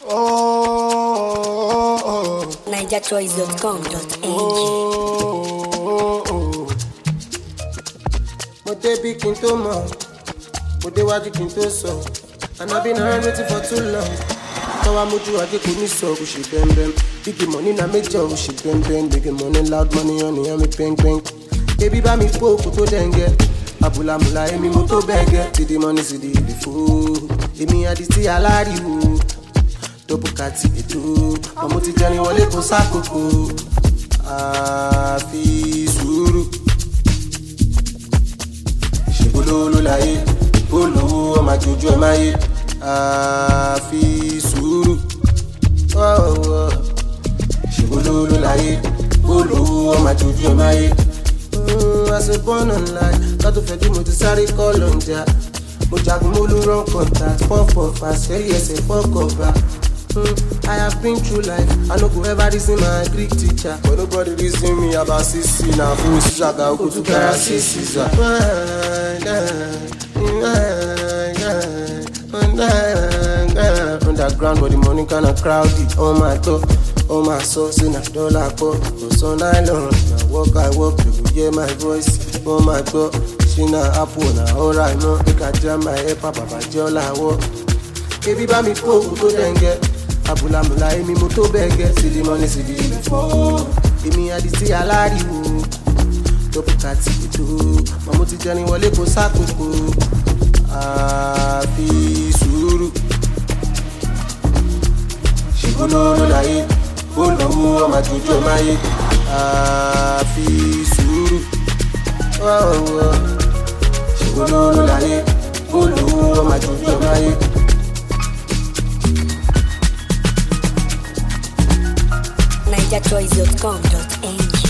NigerChoice.com.ng. Mo débi kí n tó mọ̀, mo déwájú kí n tó sọ. And I've been around waiting for too long. Tọ́wá mójú ajé kò ní sọ, kò ṣe bẹ́ẹ̀. Big money na major, kò ṣe bẹ́ẹ̀. Big money, loud money, honey, and me peng. Baby bá mi pò kó tó dẹ̀ngẹ̀. Abúlámúlá èmi mo tó bẹ́gẹ̀. Ti di money sí di ìdìfò. Èmi àdìsí aláriwo. Double kàtì ètò. Ọmọ ti jẹrin wọlé kó sákòókò. Àfi sùúrù. Ṣèbólóló láyé. Olówó ọmọ àjòjú ẹ̀ máa yé. Àfi sùúrù. Ṣèbólóló láyé. Olówó ọmọ àjòjú ẹ̀ máa yé. I say born online, ká tó fẹ́ kí mo ti sáré kọ́ lọ́njà. Mo jagun mo ló rán contact, pop fast, ẹ̀rí ẹsẹ̀ fọ́kọ̀ọ̀bá. I have been through life, I no go ever reason my Greek teacher. But nobody reason me about sisi na fún ìṣàgà oko tó kára sí Caesar. Underground but the money kinda crowded. Oh my God, oh my soul, say na dollar pop. Go so nylon, na work I work, you go hear my voice. Oh my God, she na apple na alright no. Make I jam my head, papa jola wo. Baby bá mi pò kó tó dẹ̀ngẹ̀. Abúlámúlá èmi mo tó bẹ́gẹ̀. See the money, see the info. Èmi àdìsí aláriwo. Double kàtì ètò. Màmú ti jẹrin wọlé kó sákòókò. Àfi sùúrù. Ṣèbólóló láyé. Olówó ọmọ àjòjú ẹ̀ máa yé. Àfi sùúrù. Ṣèbólóló láyé. Olówó ọmọ àjòjú ẹ̀ máa yé. NigerChoice.com.ng.